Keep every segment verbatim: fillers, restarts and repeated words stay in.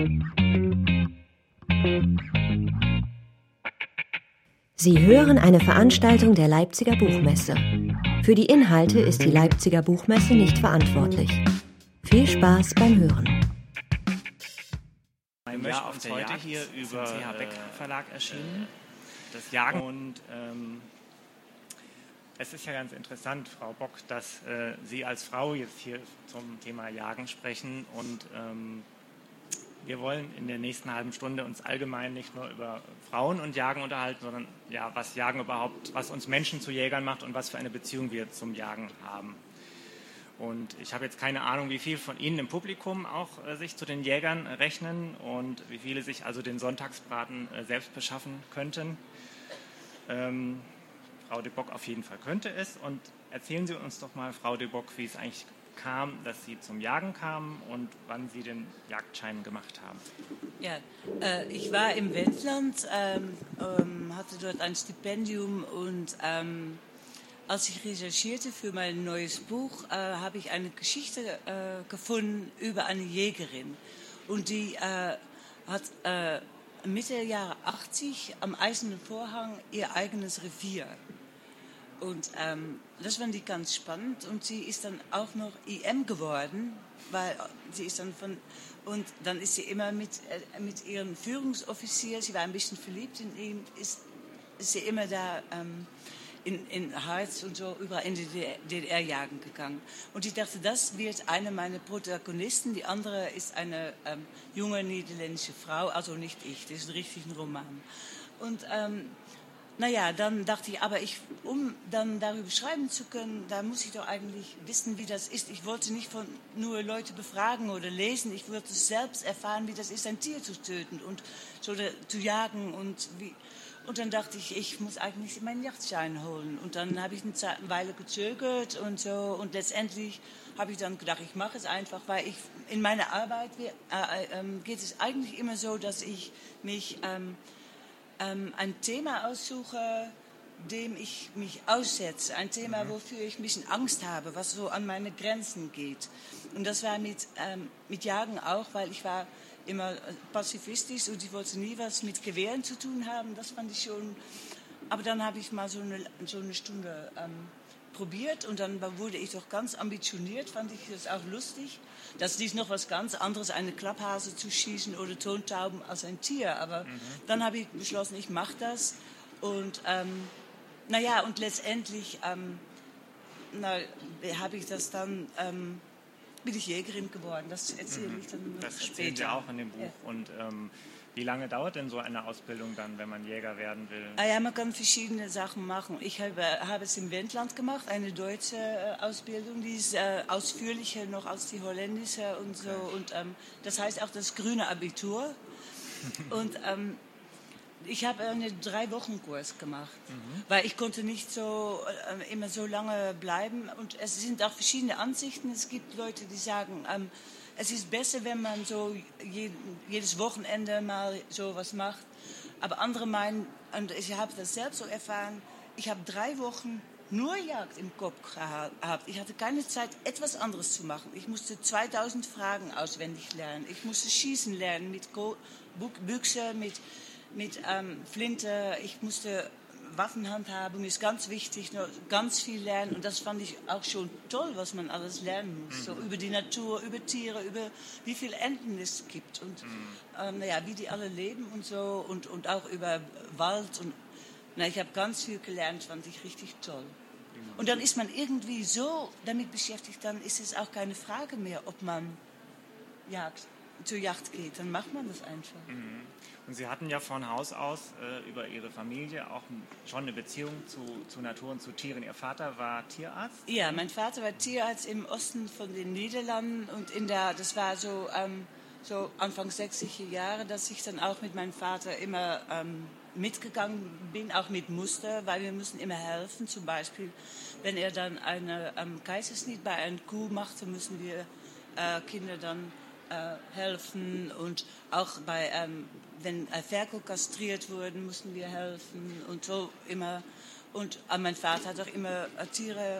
Sie hören eine Veranstaltung der Leipziger Buchmesse. Für die Inhalte ist die Leipziger Buchmesse nicht verantwortlich. Viel Spaß beim Hören. Wir möchten uns heute Jagd hier über C H Beck Verlag erschienen, äh, das Jagen. Und ähm, es ist ja ganz interessant, Frau Bock, dass äh, Sie als Frau jetzt hier zum Thema Jagen sprechen. Und ähm, wir wollen in der nächsten halben Stunde uns allgemein nicht nur über Frauen und Jagen unterhalten, sondern ja, was Jagen überhaupt, was uns Menschen zu Jägern macht und was für eine Beziehung wir zum Jagen haben. Und ich habe jetzt keine Ahnung, wie viel von Ihnen im Publikum auch äh, sich zu den Jägern rechnen und wie viele sich also den Sonntagsbraten äh, selbst beschaffen könnten. Ähm, Frau de Bock auf jeden Fall könnte es. Und erzählen Sie uns doch mal, Frau de Bock, wie es eigentlich kam, dass Sie zum Jagen kamen und wann Sie den Jagdschein gemacht haben. Ja, äh, ich war im Wendland, ähm, ähm, hatte dort ein Stipendium und ähm, als ich recherchierte für mein neues Buch, äh, habe ich eine Geschichte äh, gefunden über eine Jägerin. Und die äh, hat äh, Mitte der Jahre achtzig am Eisernen Vorhang ihr eigenes Revier. Und ähm, das fand ich ganz spannend. Und sie ist dann auch noch I M geworden, weil sie ist dann von und dann ist sie immer mit äh, mit ihrem Führungsoffizier. Sie war ein bisschen verliebt in ihn. Ist, ist sie immer da ähm, in in Harz und so überall in die D D R jagen gegangen. Und ich dachte, das wird eine meiner Protagonisten. Die andere ist eine ähm, junge niederländische Frau, also nicht ich. Das ist ein richtiger Roman. Und ähm, Naja, dann dachte ich, aber ich, um dann darüber schreiben zu können, da muss ich doch eigentlich wissen, wie das ist. Ich wollte nicht von nur Leute befragen oder lesen, ich wollte selbst erfahren, wie das ist, ein Tier zu töten und so da, zu jagen. Und, wie, und dann dachte ich, ich muss eigentlich meinen Jagdschein holen. Und dann habe ich eine, Zeit, eine Weile gezögert und so. Und letztendlich habe ich dann gedacht, ich mache es einfach, weil ich in meiner Arbeit äh, äh, geht es eigentlich immer so, dass ich mich Ähm, Ähm, ein Thema aussuche, dem ich mich aussetze. Ein Thema, wofür ich ein bisschen Angst habe, was so an meine Grenzen geht. Und das war mit, ähm, mit Jagen auch, weil ich war immer pazifistisch und ich wollte nie was mit Gewehren zu tun haben. Das fand ich schon. Aber dann habe ich mal so eine, so eine Stunde ähm, probiert und dann wurde ich doch ganz ambitioniert, fand ich das auch lustig. Das ist noch was ganz anderes, eine Klapphase zu schießen oder Tontauben als ein Tier. Aber mhm. dann habe ich beschlossen, ich mache das. Und ähm, naja, und letztendlich ähm, na, habe ich das dann, ähm, bin ich Jägerin geworden. Das erzähle mhm. ich dann noch das später. Das erzählen Sie auch in dem Buch. Ja. Und ähm, wie lange dauert denn so eine Ausbildung dann, wenn man Jäger werden will? Ah ja, man kann verschiedene Sachen machen. Ich habe, habe es im Wendland gemacht, eine deutsche äh, Ausbildung, die ist äh, ausführlicher noch als die holländische und so. Okay. Und ähm, das heißt auch das grüne Abitur. Und ähm, ich habe einen Drei-Wochen-Kurs gemacht, mhm. weil ich konnte nicht so äh, immer so lange bleiben. Und es sind auch verschiedene Ansichten. Es gibt Leute, die sagen, ähm, es ist besser, wenn man so je, jedes Wochenende mal so was macht. Aber andere meinen, und ich habe das selbst so erfahren, ich habe drei Wochen nur Jagd im Kopf gehabt. Ich hatte keine Zeit, etwas anderes zu machen. Ich musste zweitausend Fragen auswendig lernen. Ich musste schießen lernen mit Büchse, mit, mit ähm, Flinte. Ich musste Waffenhandhabung, ist ganz wichtig, noch ganz viel lernen. Und das fand ich auch schon toll, was man alles lernen muss. Mhm. So über die Natur, über Tiere, über wie viele Enten es gibt und mhm. ähm, naja, wie die alle leben und so. Und, und auch über Wald. Und na, ich habe ganz viel gelernt, fand ich richtig toll. Und dann ist man irgendwie so damit beschäftigt, dann ist es auch keine Frage mehr, ob man Jagd, zur Jagd geht. Dann macht man das einfach. Mhm. Und Sie hatten ja von Haus aus äh, über Ihre Familie auch schon eine Beziehung zu, zu Natur und zu Tieren. Ihr Vater war Tierarzt? Ja, mein Vater war Tierarzt im Osten von den Niederlanden. Und in der, das war so, ähm, so Anfang sechziger Jahre, dass ich dann auch mit meinem Vater immer ähm, mitgegangen bin, auch mit Muster, weil wir müssen immer helfen. Zum Beispiel, wenn er dann eine ähm, Kaiserschnitt bei einer Kuh machte, müssen wir äh, Kinder dann äh, helfen. Und auch bei, ähm, wenn äh, Ferkel kastriert wurden, mussten wir helfen und so immer. Und äh, mein Vater hat auch immer äh, Tiere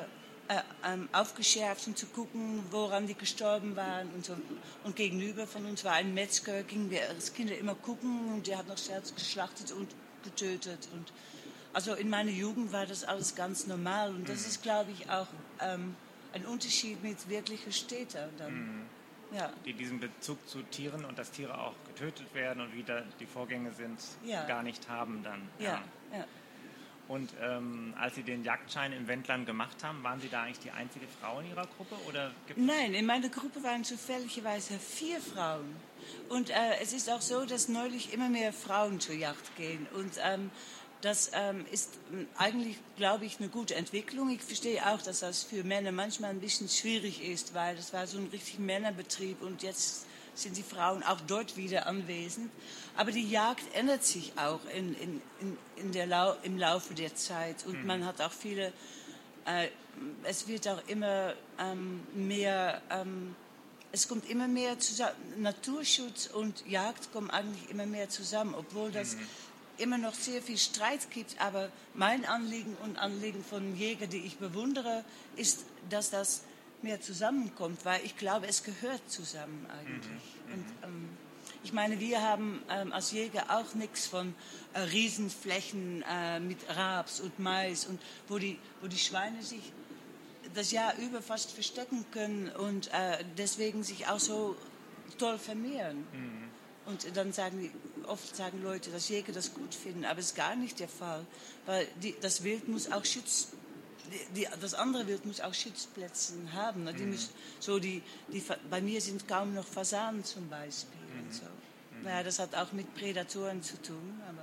äh, ähm, aufgeschärft, um zu gucken, woran die gestorben waren. Und, so. Und gegenüber von uns war ein Metzger, gingen wir als Kinder immer gucken und der hat noch selbst geschlachtet und getötet. Und also in meiner Jugend war das alles ganz normal. Und das ist, glaube ich, auch ähm, ein Unterschied mit wirklichen Städtern dann. Mhm. Ja. Die diesen Bezug zu Tieren und dass Tiere auch getötet werden und wieder die Vorgänge sind, ja. gar nicht haben dann. Ja, ja. ja. Und ähm, als Sie den Jagdschein im Wendland gemacht haben, waren Sie da eigentlich die einzige Frau in Ihrer Gruppe? Oder gibt Nein, in meiner Gruppe waren zufälligerweise vier Frauen. Und äh, es ist auch so, dass neulich immer mehr Frauen zur Jagd gehen. Und ähm, das ähm, ist eigentlich, glaube ich, eine gute Entwicklung. Ich verstehe auch, dass das für Männer manchmal ein bisschen schwierig ist, weil das war so ein richtig Männerbetrieb und jetzt sind die Frauen auch dort wieder anwesend. Aber die Jagd ändert sich auch in, in, in, in der Lau- im Laufe der Zeit. Und mhm. man hat auch viele, äh, es wird auch immer ähm, mehr, ähm, es kommt immer mehr zusammen. Naturschutz und Jagd kommen eigentlich immer mehr zusammen, obwohl das mhm. immer noch sehr viel Streit gibt. Aber mein Anliegen und Anliegen von Jägern, die ich bewundere, ist, dass das mehr zusammenkommt, weil ich glaube, es gehört zusammen eigentlich. Mhm. Und ähm, ich meine, wir haben ähm, als Jäger auch nichts von äh, Riesenflächen äh, mit Raps und Mais, und wo die, wo die Schweine sich das Jahr über fast verstecken können und äh, deswegen sich auch so toll vermehren. Mhm. Und dann sagen die, oft sagen Leute, dass Jäger das gut finden, aber es ist gar nicht der Fall, weil die, das Wild muss auch Schutz Die, die, das andere Wild muss auch Schutzplätze haben. Ne? Die mhm. müssen, so die, die, bei mir sind kaum noch Fasanen zum Beispiel. Mhm. Und so. mhm. Naja, das hat auch mit Prädatoren zu tun. Aber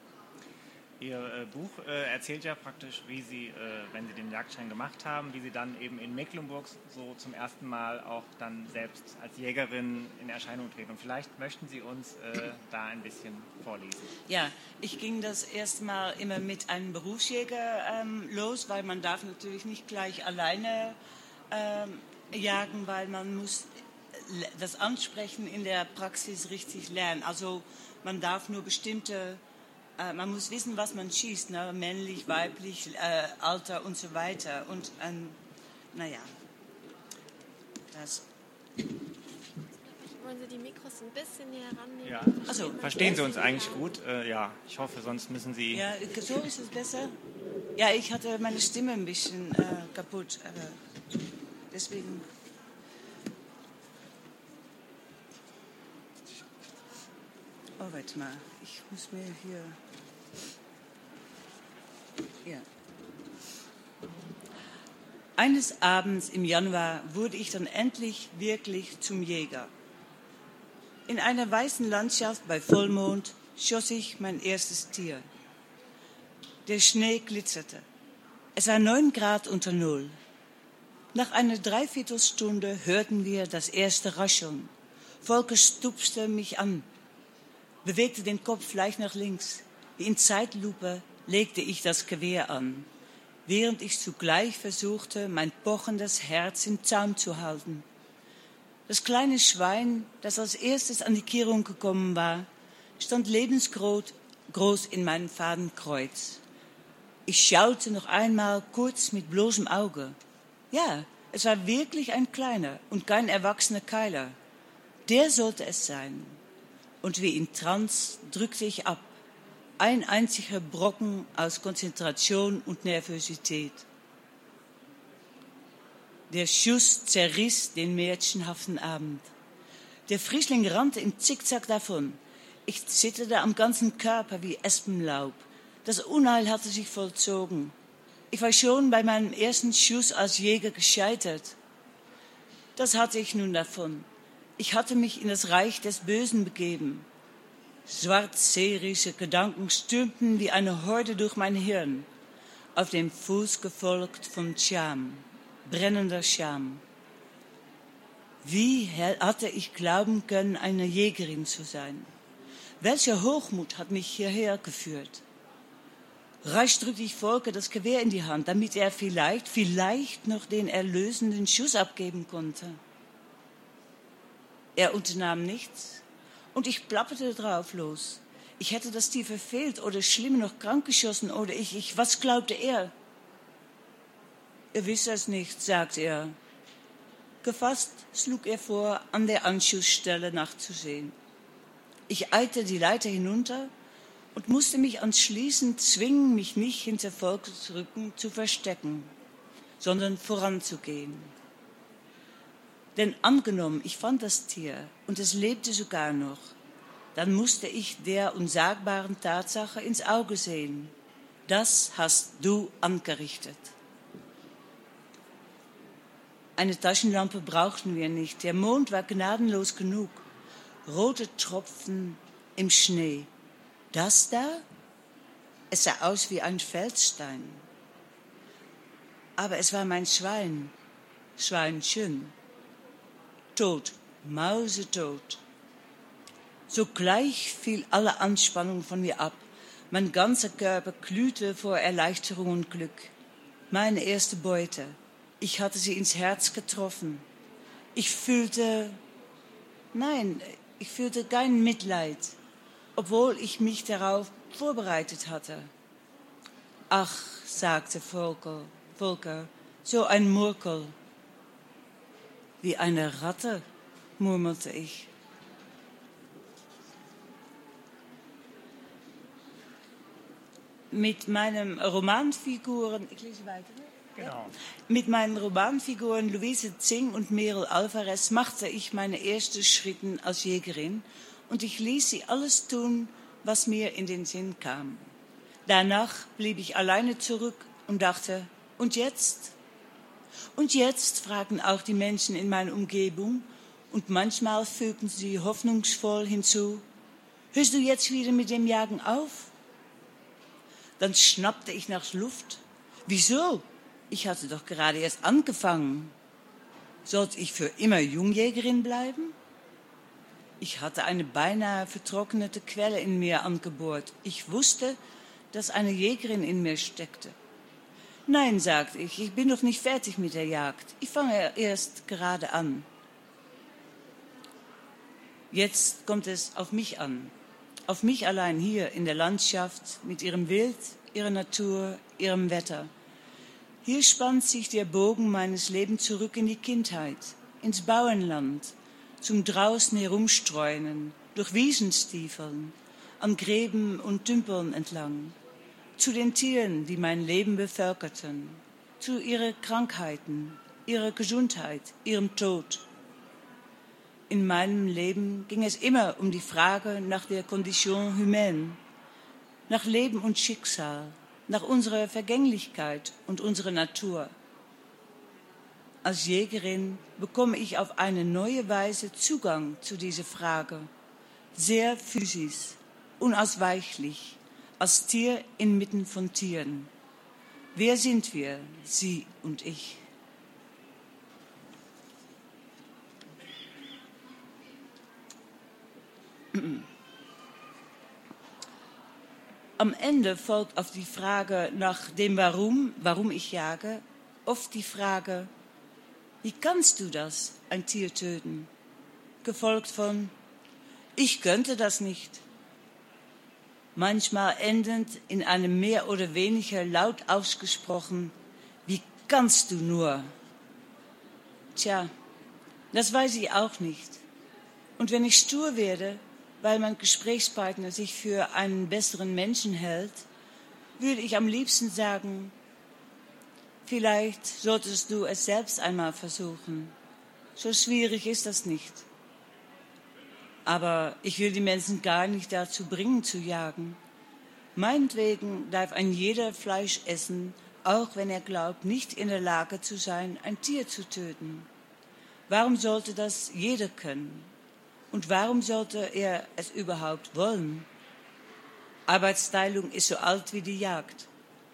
Ihr äh, Buch äh, erzählt ja praktisch, wie Sie, äh, wenn Sie den Jagdschein gemacht haben, wie Sie dann eben in Mecklenburg so zum ersten Mal auch dann selbst als Jägerin in Erscheinung treten. Und vielleicht möchten Sie uns äh, da ein bisschen vorlesen. Ja, ich ging das erste Mal immer mit einem Berufsjäger ähm, los, weil man darf natürlich nicht gleich alleine ähm, jagen, weil man muss das Ansprechen in der Praxis richtig lernen. Also man darf nur bestimmte Man muss wissen, was man schießt, ne? Männlich, weiblich, äh, Alter und so weiter. Und ähm, naja, das. Wollen Sie die Mikros ein bisschen näher rannehmen? Ja. Also, verstehen Sie uns eigentlich gut? Äh, ja, ich hoffe, sonst müssen Sie... Ja, so ist es besser. Ja, ich hatte meine Stimme ein bisschen äh, kaputt, aber deswegen... Oh, warte mal, ich muss mir hier... Ja. Eines Abends im Januar wurde ich dann endlich wirklich zum Jäger. In einer weißen Landschaft bei Vollmond schoss ich mein erstes Tier. Der Schnee glitzerte. Es war neun Grad unter Null. Nach einer Dreiviertelstunde hörten wir das erste Rascheln. Volker stupste mich an, bewegte den Kopf leicht nach links. Wie in Zeitlupe legte ich das Gewehr an, während ich zugleich versuchte, mein pochendes Herz im Zaum zu halten. Das kleine Schwein, das als erstes an die Kehrung gekommen war, stand lebensgroß groß in meinem Fadenkreuz. Ich schaute noch einmal kurz mit bloßem Auge. Ja, es war wirklich ein kleiner und kein erwachsener Keiler. Der sollte es sein. Und wie in Trance drückte ich ab. Ein einziger Brocken aus Konzentration und Nervosität. Der Schuss zerriss den märchenhaften Abend. Der Frischling rannte im Zickzack davon. Ich zitterte am ganzen Körper wie Espenlaub. Das Unheil hatte sich vollzogen. Ich war schon bei meinem ersten Schuss als Jäger gescheitert. Das hatte ich nun davon. Ich hatte mich in das Reich des Bösen begeben. Schwarzseerische Gedanken stürmten wie eine Horde durch mein Hirn, auf dem Fuß gefolgt von Scham, brennender Scham. Wie hatte ich glauben können, eine Jägerin zu sein? Welcher Hochmut hat mich hierher geführt? Rasch drückte ich Volker das Gewehr in die Hand, damit er vielleicht, vielleicht noch den erlösenden Schuss abgeben konnte. Er unternahm nichts und ich plapperte drauf los. Ich hätte das Tier verfehlt oder schlimmer noch krank geschossen oder ich, ich, was glaubte er? Ihr wisst es nicht, sagt er. Gefasst schlug er vor, an der Anschussstelle nachzusehen. Ich eilte die Leiter hinunter und musste mich anschließend zwingen, mich nicht hinter Volkers Rücken zu verstecken, sondern voranzugehen. Denn angenommen, ich fand das Tier und es lebte sogar noch, dann musste ich der unsagbaren Tatsache ins Auge sehen. Das hast du angerichtet. Eine Taschenlampe brauchten wir nicht. Der Mond war gnadenlos genug. Rote Tropfen im Schnee. Das da? Es sah aus wie ein Felsstein. Aber es war mein Schwein. Schweinchen. Tot, mausetot. Sogleich fiel alle Anspannung von mir ab. Mein ganzer Körper glühte vor Erleichterung und Glück. Meine erste Beute. Ich hatte sie ins Herz getroffen. Ich fühlte, nein, ich fühlte kein Mitleid, obwohl ich mich darauf vorbereitet hatte. Ach, sagte Volker, Volker, so ein Murkel. Wie eine Ratte, murmelte ich. Mit meinen Romanfiguren, ich lese weiter. Genau. Mit meinen Romanfiguren Luise Zing und Merel Alvarez machte ich meine ersten Schritte als Jägerin und ich ließ sie alles tun, was mir in den Sinn kam. Danach blieb ich alleine zurück und dachte, und jetzt? Und jetzt, fragten auch die Menschen in meiner Umgebung und manchmal fügten sie hoffnungsvoll hinzu, hörst du jetzt wieder mit dem Jagen auf? Dann schnappte ich nach Luft. Wieso? Ich hatte doch gerade erst angefangen. Sollte ich für immer Jungjägerin bleiben? Ich hatte eine beinahe vertrocknete Quelle in mir angebohrt. Ich wusste, dass eine Jägerin in mir steckte. Nein, sagte ich, ich bin noch nicht fertig mit der Jagd. Ich fange erst gerade an. Jetzt kommt es auf mich an. Auf mich allein hier in der Landschaft mit ihrem Wild, ihrer Natur, ihrem Wetter. Hier spannt sich der Bogen meines Lebens zurück in die Kindheit, ins Bauernland, zum draußen herumstreunen, durch Wiesenstiefeln, an Gräben und Tümpeln entlang, zu den Tieren, die mein Leben bevölkerten, zu ihren Krankheiten, ihrer Gesundheit, ihrem Tod. In meinem Leben ging es immer um die Frage nach der Condition humaine, nach Leben und Schicksal, nach unserer Vergänglichkeit und unserer Natur. Als Jägerin bekomme ich auf eine neue Weise Zugang zu dieser Frage, sehr physisch, unausweichlich, als Tier inmitten von Tieren. Wer sind wir, Sie und ich? Am Ende folgt auf die Frage nach dem Warum, warum ich jage, oft die Frage, wie kannst du das, ein Tier töten? Gefolgt von, ich könnte das nicht. Manchmal endend in einem mehr oder weniger laut ausgesprochen, wie kannst du nur? Tja, das weiß ich auch nicht. Und wenn ich stur werde, weil mein Gesprächspartner sich für einen besseren Menschen hält, würde ich am liebsten sagen, vielleicht solltest du es selbst einmal versuchen. So schwierig ist das nicht. Aber ich will die Menschen gar nicht dazu bringen, zu jagen. Meinetwegen darf ein jeder Fleisch essen, auch wenn er glaubt, nicht in der Lage zu sein, ein Tier zu töten. Warum sollte das jeder können? Und warum sollte er es überhaupt wollen? Arbeitsteilung ist so alt wie die Jagd.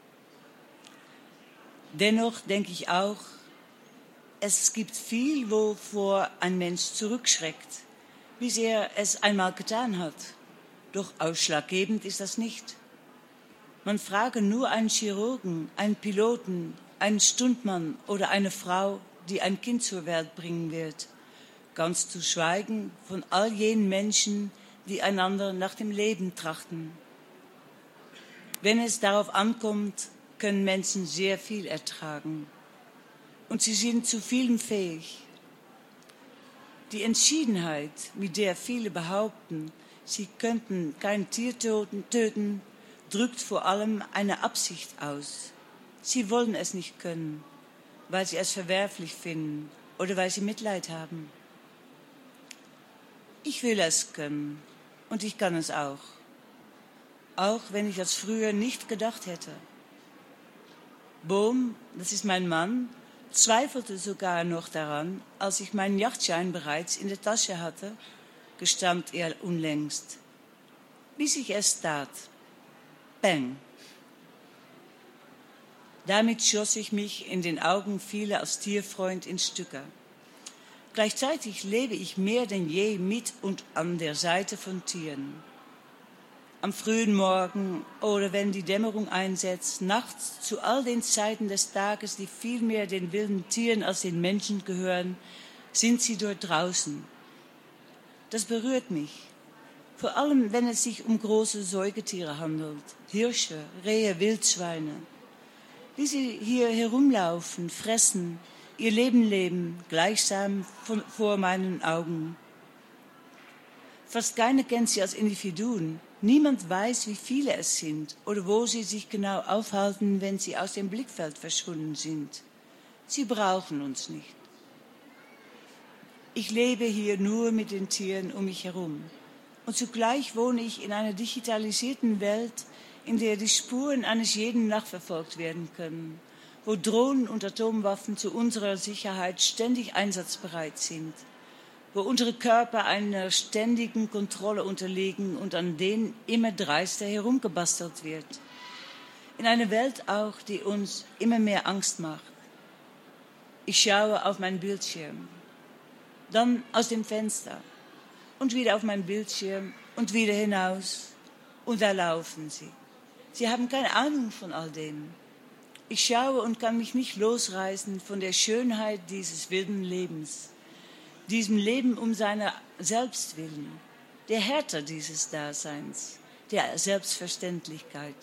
Dennoch denke ich auch, es gibt viel, wovor ein Mensch zurückschreckt, bis er es einmal getan hat. Doch ausschlaggebend ist das nicht. Man frage nur einen Chirurgen, einen Piloten, einen Stuntmann oder eine Frau, die ein Kind zur Welt bringen wird. Ganz zu schweigen von all jenen Menschen, die einander nach dem Leben trachten. Wenn es darauf ankommt, können Menschen sehr viel ertragen. und sie sind zu vielem fähig. Die Entschiedenheit, mit der viele behaupten, sie könnten kein Tier töten, drückt vor allem eine Absicht aus. Sie wollen es nicht können, weil sie es verwerflich finden oder weil sie Mitleid haben. Ich will es können und ich kann es auch. Auch wenn ich das früher nicht gedacht hätte. Bohm, das ist mein Mann, zweifelte sogar noch daran, als ich meinen Yachtschein bereits in der Tasche hatte, gestand er unlängst. Bis ich es tat. Peng. Damit schoss ich mich in den Augen vieler als Tierfreund in Stücke. Gleichzeitig lebe ich mehr denn je mit und an der Seite von Tieren. Am frühen Morgen oder wenn die Dämmerung einsetzt, nachts zu all den Zeiten des Tages, die viel mehr den wilden Tieren als den Menschen gehören, sind sie dort draußen. Das berührt mich, vor allem wenn es sich um große Säugetiere handelt, Hirsche, Rehe, Wildschweine, wie sie hier herumlaufen, fressen, ihr Leben leben, gleichsam von, vor meinen Augen. Fast keiner kennt sie als Individuen. Niemand weiß, wie viele es sind oder wo sie sich genau aufhalten, wenn sie aus dem Blickfeld verschwunden sind. Sie brauchen uns nicht. Ich lebe hier nur mit den Tieren um mich herum. Und zugleich wohne ich in einer digitalisierten Welt, in der die Spuren eines jeden nachverfolgt werden können, wo Drohnen und Atomwaffen zu unserer Sicherheit ständig einsatzbereit sind, wo unsere Körper einer ständigen Kontrolle unterliegen und an denen immer dreister herumgebastelt wird. In einer Welt auch, die uns immer mehr Angst macht. Ich schaue auf meinen Bildschirm, dann aus dem Fenster und wieder auf meinen Bildschirm und wieder hinaus und da laufen sie. Sie haben keine Ahnung von all dem. Ich schaue und kann mich nicht losreißen von der Schönheit dieses wilden Lebens. Diesem Leben um seiner selbst willen, der Härte dieses Daseins, der Selbstverständlichkeit.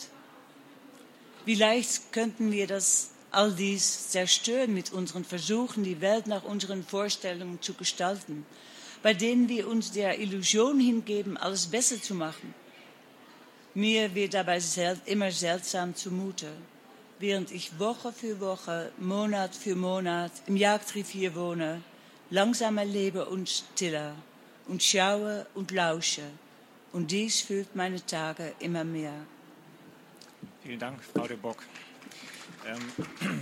Wie leicht könnten wir das all dies zerstören mit unseren Versuchen, die Welt nach unseren Vorstellungen zu gestalten, bei denen wir uns der Illusion hingeben, alles besser zu machen. Mir wird dabei sel- immer seltsam zumute, während ich Woche für Woche, Monat für Monat im Jagdrevier wohne, langsamer lebe und stiller und schaue und lausche. Und dies füllt meine Tage immer mehr. Vielen Dank, Frau de Bock. Ähm,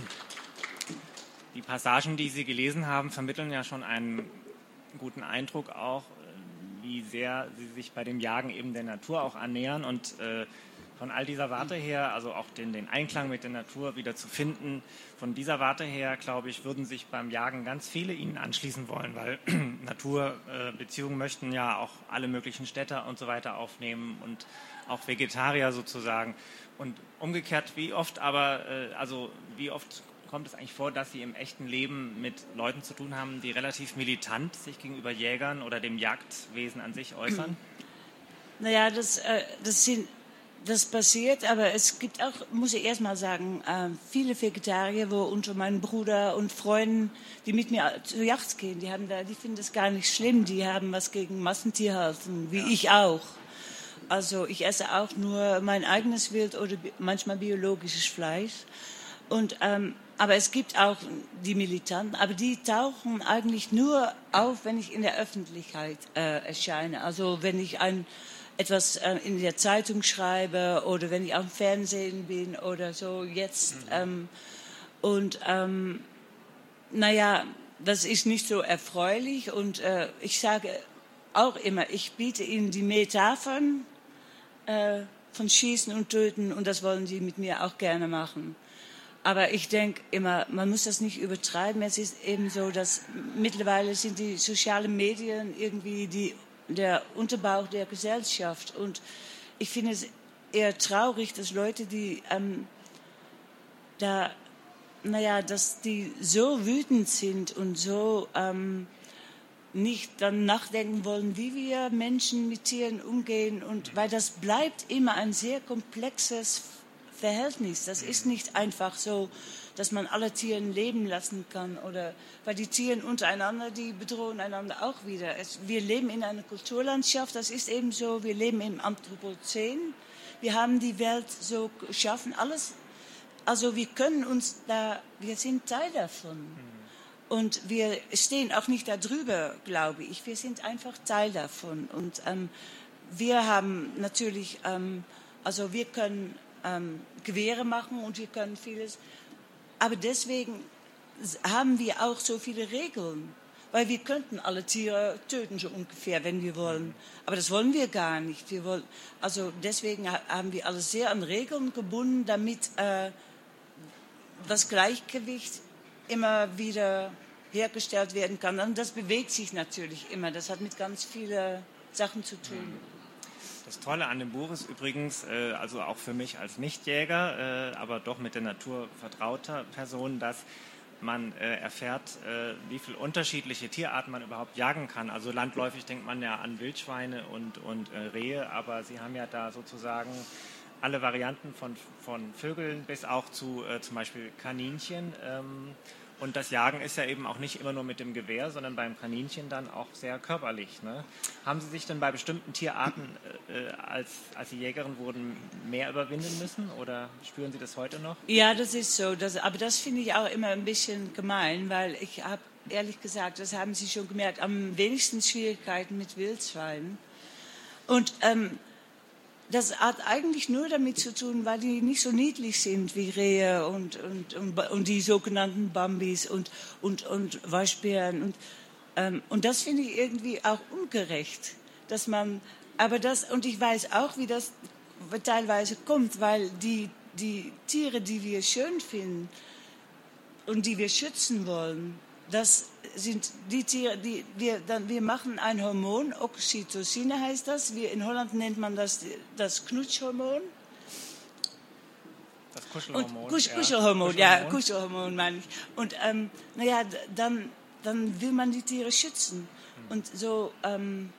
die Passagen, die Sie gelesen haben, vermitteln ja schon einen guten Eindruck auch, wie sehr Sie sich bei dem Jagen eben der Natur auch annähern und äh, von all dieser Warte her, also auch den, den Einklang mit der Natur wieder zu finden, von dieser Warte her, glaube ich, würden sich beim Jagen ganz viele Ihnen anschließen wollen, weil Naturbeziehungen äh, möchten ja auch alle möglichen Städter und so weiter aufnehmen und auch Vegetarier sozusagen. Und umgekehrt, wie oft aber, äh, also wie oft kommt es eigentlich vor, dass Sie im echten Leben mit Leuten zu tun haben, die relativ militant sich gegenüber Jägern oder dem Jagdwesen an sich äußern? Naja, das, äh, das sind Das passiert, aber es gibt auch, muss ich erst mal sagen, äh, viele Vegetarier, wo unter meinen Bruder und Freunden, die mit mir zur Jagd gehen, die, haben da, die finden das gar nicht schlimm, die haben was gegen Massentierhaltung, wie ja. ich auch. Also ich esse auch nur mein eigenes Wild oder bi- manchmal biologisches Fleisch. Und, ähm, aber es gibt auch die Militanten, aber die tauchen eigentlich nur auf, wenn ich in der Öffentlichkeit äh, erscheine. Also wenn ich ein etwas äh, in der Zeitung schreibe oder wenn ich am Fernsehen bin oder so jetzt. Mhm. Ähm, und ähm, naja, das ist nicht so erfreulich und äh, ich sage auch immer, ich biete ihnen die Metaphern äh, von Schießen und Töten und das wollen sie mit mir auch gerne machen. Aber ich denke immer, man muss das nicht übertreiben. Es ist eben so, dass mittlerweile sind die sozialen Medien irgendwie die der Unterbauch der Gesellschaft. Und ich finde es eher traurig, dass Leute, die ähm, da, naja, dass die so wütend sind und so ähm, nicht dann nachdenken wollen, wie wir Menschen mit Tieren umgehen. Und weil das bleibt immer ein sehr komplexes Verhältnis. Das ist nicht einfach so, dass man alle Tiere leben lassen kann. Oder, weil die Tiere untereinander, die bedrohen einander auch wieder. Es, wir leben in einer Kulturlandschaft, das ist eben so, wir leben im Anthropozän. Wir haben die Welt so geschaffen, alles, also wir können uns da, wir sind Teil davon. Und wir stehen auch nicht darüber, glaube ich. Wir sind einfach Teil davon. Und ähm, wir haben natürlich, ähm, also wir können ähm, Gewehre machen und wir können vieles. Aber deswegen haben wir auch so viele Regeln. Weil wir könnten alle Tiere töten, so ungefähr, wenn wir wollen. Aber das wollen wir gar nicht. Wir wollen, also deswegen haben wir alles sehr an Regeln gebunden, damit äh, das Gleichgewicht immer wieder hergestellt werden kann. Und das bewegt sich natürlich immer. Das hat mit ganz vielen Sachen zu tun. Das Tolle an dem Buch ist übrigens, äh, also auch für mich als Nichtjäger, äh, aber doch mit der Natur vertrauter Person, dass man äh, erfährt, äh, wie viele unterschiedliche Tierarten man überhaupt jagen kann. Also landläufig denkt man ja an Wildschweine und, und äh, Rehe, aber Sie haben ja da sozusagen alle Varianten von, von Vögeln bis auch zu äh, zum Beispiel Kaninchen. Ähm, und das Jagen ist ja eben auch nicht immer nur mit dem Gewehr, sondern beim Kaninchen dann auch sehr körperlich. Ne? Haben Sie sich denn bei bestimmten Tierarten, äh, als, als Sie Jägerin wurden, mehr überwinden müssen oder spüren Sie das heute noch? Ja, das ist so. Das, aber das finde ich auch immer ein bisschen gemein, weil ich habe, ehrlich gesagt, das haben Sie schon gemerkt, am wenigsten Schwierigkeiten mit Wildschweinen. Und ähm, das hat eigentlich nur damit zu tun, weil die nicht so niedlich sind wie Rehe und, und, und, und die sogenannten Bambis und, und, und Waschbären. Und, ähm, und das finde ich irgendwie auch ungerecht. Dass man, aber das, und ich weiß auch, wie das teilweise kommt, weil die, die Tiere, die wir schön finden und die wir schützen wollen, das sind die Tiere, die wir dann, wir machen ein Hormon, Oxytocin heißt das. Wir, in Holland nennt man das das Knutschhormon. Das Kuschelhormon. Und Kusch, ja. Kuschelhormon, Kuschelhormon, ja, Kuschelhormon meine ich. Und ähm, naja, dann, dann will man die Tiere schützen. Mhm. Und so, ähm,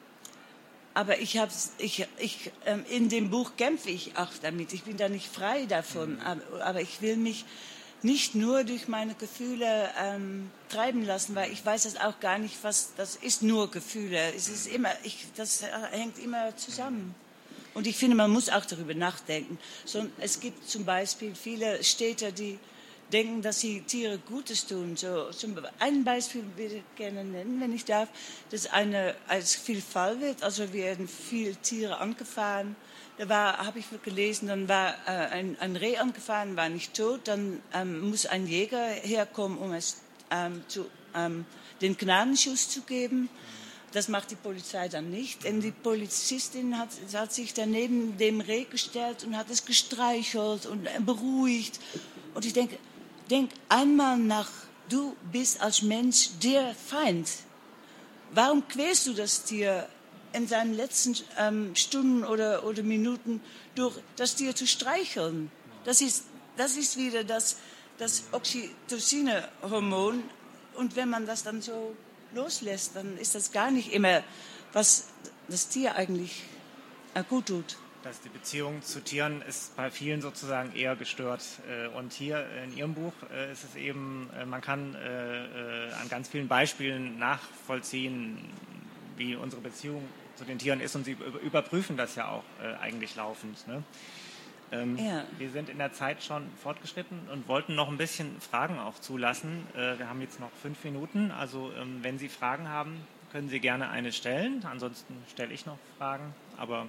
aber ich habe, ich, ich, ähm, in dem Buch kämpfe ich auch damit. Ich bin da nicht frei davon, mhm. aber, aber ich will mich nicht nur durch meine Gefühle ähm, treiben lassen, weil ich weiß das auch gar nicht, was das ist. Nur Gefühle. Es ist immer, ich, das hängt immer zusammen. Und ich finde, man muss auch darüber nachdenken. So, es gibt zum Beispiel viele Städter, die denken, dass sie Tiere Gutes tun. So, zum, ein Beispiel würde ich gerne nennen, wenn ich darf. Das eine, als viel Fall wird, also werden viele Tiere angefahren. Da war, habe ich gelesen, dann war äh, ein, ein Reh angefahren, war nicht tot. Dann ähm, muss ein Jäger herkommen, um es ähm, zu, ähm, den Gnadenschuss zu geben. Das macht die Polizei dann nicht, denn die Polizistin hat, hat sich daneben dem Reh gestellt und hat es gestreichelt und beruhigt. Und ich denke, denk einmal nach, du bist als Mensch der Feind. Warum quälst du das Tier in seinen letzten ähm, Stunden oder, oder Minuten durch das Tier zu streicheln? Das ist, das ist wieder das, das Oxytocin-Hormon. Und wenn man das dann so loslässt, dann ist das gar nicht immer, was das Tier eigentlich äh, gut tut. Dass die Beziehung zu Tieren ist bei vielen sozusagen eher gestört. Und hier in Ihrem Buch ist es eben, man kann an ganz vielen Beispielen nachvollziehen, wie unsere Beziehung zu den Tieren ist. Und Sie überprüfen das ja auch eigentlich laufend. Ne? Ähm, ja. Wir sind in der Zeit schon fortgeschritten und wollten noch ein bisschen Fragen auch zulassen. Äh, wir haben jetzt noch fünf Minuten. Also ähm, wenn Sie Fragen haben, können Sie gerne eine stellen. Ansonsten stelle ich noch Fragen. Aber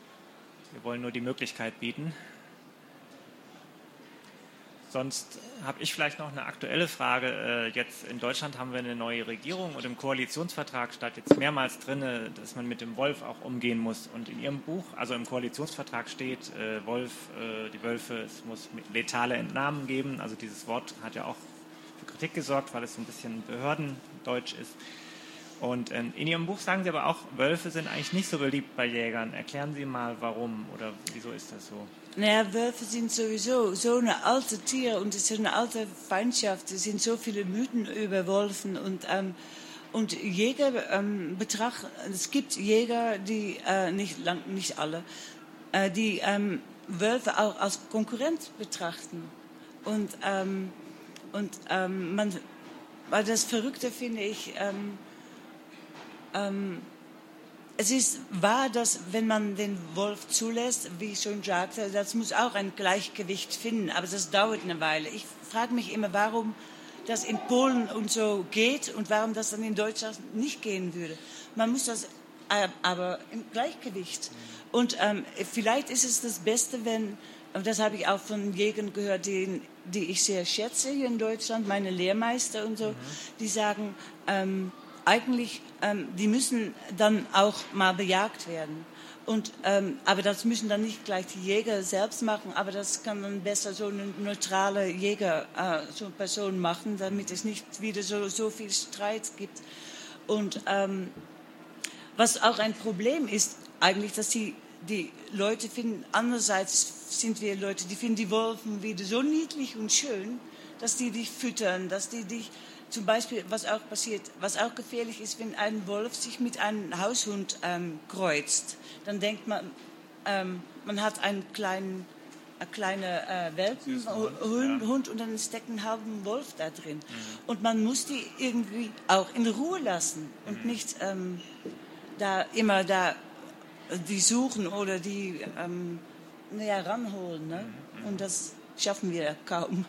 wir wollen nur die Möglichkeit bieten. Sonst habe ich vielleicht noch eine aktuelle Frage. Äh, jetzt in Deutschland haben wir eine neue Regierung und im Koalitionsvertrag steht jetzt mehrmals drin, dass man mit dem Wolf auch umgehen muss. Und in Ihrem Buch, also im Koalitionsvertrag steht, äh, Wolf, äh, die Wölfe, es muss letale Entnahmen geben. Also dieses Wort hat ja auch für Kritik gesorgt, weil es so ein bisschen behördendeutsch ist. Und ähm, in Ihrem Buch sagen Sie aber auch, Wölfe sind eigentlich nicht so beliebt bei Jägern. Erklären Sie mal, warum oder wieso ist das so? Naja, Wölfe sind sowieso so eine alte Tiere und es ist eine alte Feindschaft. Es sind so viele Mythen über Wölfen und, ähm, und Jäger ähm, betrachten, es gibt Jäger, die, äh, nicht, lang, nicht alle, äh, die ähm, Wölfe auch als Konkurrent betrachten. Und ähm, Und ähm, man, weil das Verrückte finde ich, ähm, ähm, es ist wahr, dass wenn man den Wolf zulässt, wie ich schon sagte, das muss auch ein Gleichgewicht finden, aber das dauert eine Weile. Ich frage mich immer, warum das in Polen und so geht und warum das dann in Deutschland nicht gehen würde. Man muss das äh, aber im Gleichgewicht. Und ähm, vielleicht ist es das Beste, wenn, das habe ich auch von Jägern gehört, die, die ich sehr schätze hier in Deutschland, meine Lehrmeister und so, mhm. die sagen, ähm, eigentlich, ähm, die müssen dann auch mal bejagt werden. Und, ähm, aber das müssen dann nicht gleich die Jäger selbst machen, aber das kann dann besser so eine neutrale Jäger, äh, so eine Person machen, damit es nicht wieder so, so viel Streit gibt. Und ähm, was auch ein Problem ist, eigentlich, dass die, die Leute finden, andererseits sind wir Leute, die finden die Wölfe wieder so niedlich und schön, dass die dich füttern, dass die dich, zum Beispiel, was auch passiert, was auch gefährlich ist, wenn ein Wolf sich mit einem Haushund ähm, kreuzt, dann denkt man, ähm, man hat einen kleinen, eine kleine äh, Welpen, Hund, ja. Hund und dann steckt ein halber Wolf da drin. Mhm. Und man muss die irgendwie auch in Ruhe lassen und mhm. nicht ähm, da immer da die suchen oder die ähm, näher ranholen. Ne? Mhm. Und das schaffen wir kaum.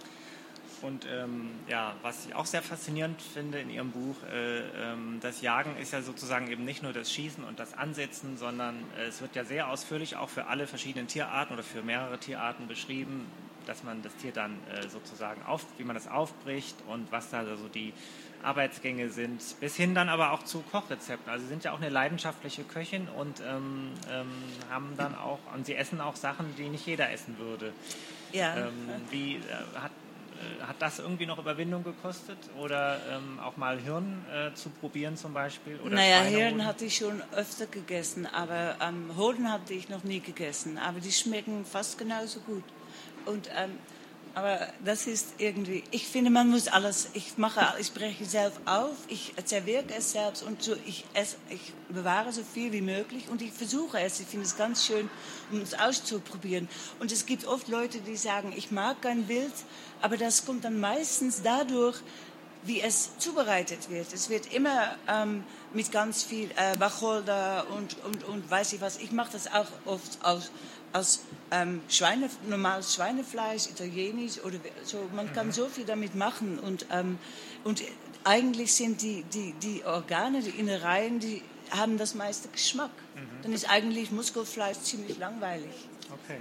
Und ähm, ja, was ich auch sehr faszinierend finde in Ihrem Buch, äh, ähm, das Jagen ist ja sozusagen eben nicht nur das Schießen und das Ansetzen, sondern äh, es wird ja sehr ausführlich auch für alle verschiedenen Tierarten oder für mehrere Tierarten beschrieben, dass man das Tier dann äh, sozusagen auf, wie man das aufbricht und was da so die Arbeitsgänge sind, bis hin dann aber auch zu Kochrezepten. Also Sie sind ja auch eine leidenschaftliche Köchin und ähm, ähm, haben dann auch, und Sie essen auch Sachen, die nicht jeder essen würde. Ja. Ähm, wie äh, hat Hat das irgendwie noch Überwindung gekostet? Oder ähm, auch mal Hirn äh, zu probieren zum Beispiel? Oder naja, Hirn hatte ich schon öfter gegessen, aber ähm, Hoden hatte ich noch nie gegessen. Aber die schmecken fast genauso gut. Und, ähm, aber das ist irgendwie, ich finde, man muss alles, ich mache, ich breche selbst auf, ich zerwirke es selbst und so, ich, esse, ich bewahre so viel wie möglich und ich versuche es. Ich finde es ganz schön, um es auszuprobieren. Und es gibt oft Leute, die sagen, ich mag kein Wild, aber das kommt dann meistens dadurch, wie es zubereitet wird. Es wird immer ähm, mit ganz viel äh, Wacholder und, und, und weiß ich was. Ich mache das auch oft aus, aus ähm, Schweine, normales Schweinefleisch, italienisch oder so. Man kann so viel damit machen. Und, ähm, und eigentlich sind die, die, die Organe, die Innereien, die haben das meiste Geschmack. Mhm. Dann ist eigentlich Muskelfleisch ziemlich langweilig. Okay.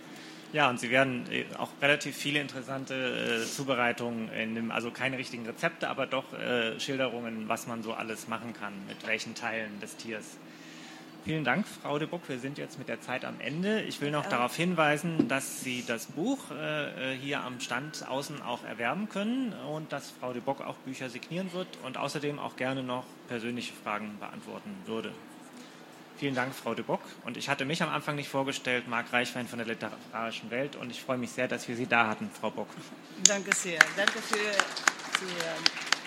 Ja, und Sie werden auch relativ viele interessante äh, Zubereitungen, in dem, also keine richtigen Rezepte, aber doch äh, Schilderungen, was man so alles machen kann, mit welchen Teilen des Tiers. Vielen Dank, Frau de Buck. Wir sind jetzt mit der Zeit am Ende. Ich will noch ja. darauf hinweisen, dass Sie das Buch äh, hier am Stand außen auch erwerben können und dass Frau de Buck auch Bücher signieren wird und außerdem auch gerne noch persönliche Fragen beantworten würde. Vielen Dank, Frau de Bock. Und ich hatte mich am Anfang nicht vorgestellt, Marc Reichwein von der Literarischen Welt. Und ich freue mich sehr, dass wir Sie da hatten, Frau Bock. Danke sehr. Danke für Zuhören.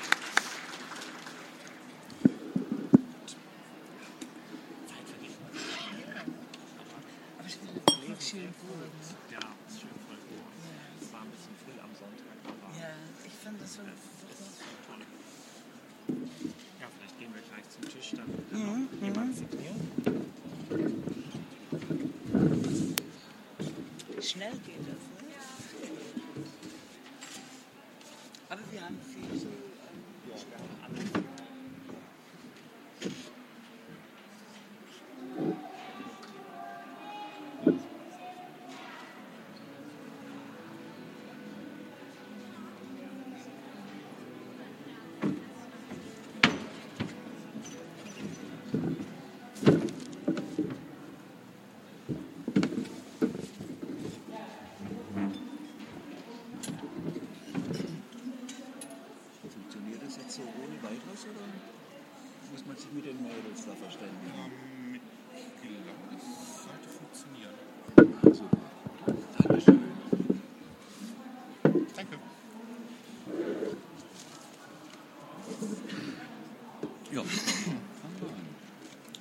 Schön voll. Ja, es ist schön voll. Es war ein bisschen früh am Sonntag. Aber ja, ich fand das so toll. Ja, vielleicht gehen wir gleich zum Tisch, dann mhm. noch jemand signieren. Schnell geht das, ne? Ja. Aber wir haben viel so... Ähm, ja,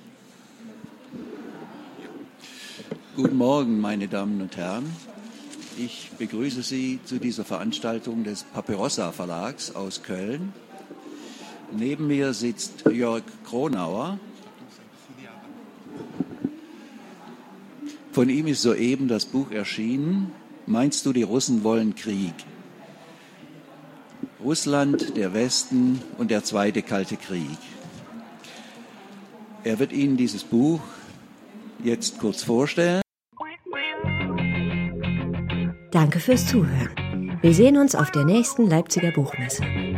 Guten Morgen, meine Damen und Herren. Ich begrüße Sie zu dieser Veranstaltung des Papirossa Verlags aus Köln. Neben mir sitzt Jörg Kronauer. Von ihm ist soeben das Buch erschienen, Meinst du, die Russen wollen Krieg? Russland, der Westen und der Zweite Kalte Krieg. Er wird Ihnen dieses Buch jetzt kurz vorstellen. Danke fürs Zuhören. Wir sehen uns auf der nächsten Leipziger Buchmesse.